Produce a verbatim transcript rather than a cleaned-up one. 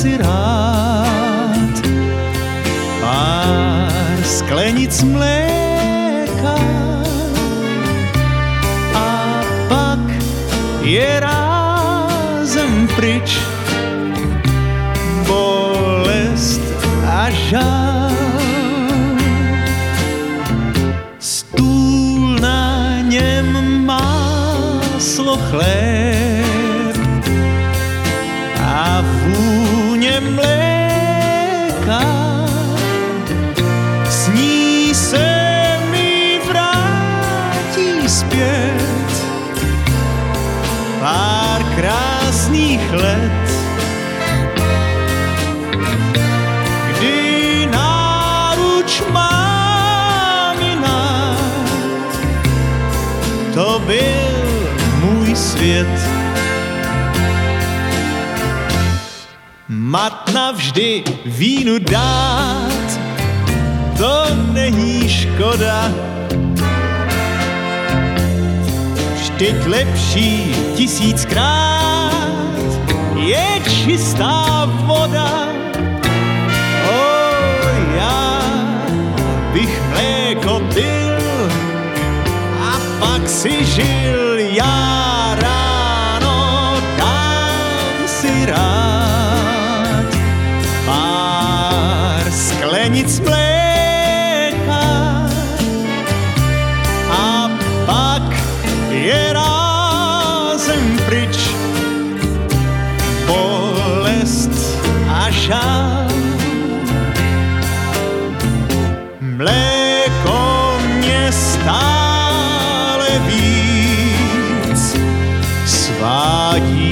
si rád pár sklenic mléka a pak je rázem pryč bolest a žál. Stůl na něm máslo, chléb a vůně mléka, s ní se mi vrátí zpět pár krásných let, kdy náruč mámina, to byl můj svět. Mat navždy vínu dát, to není škoda. Vždyť lepší tisíckrát je čistá voda. O, já bych mléko pil a pak si žil. Já ráno dám si rád pár sklenic mléka a pak je rázem pryč bolest a žál. Mléko mě stále víc svádí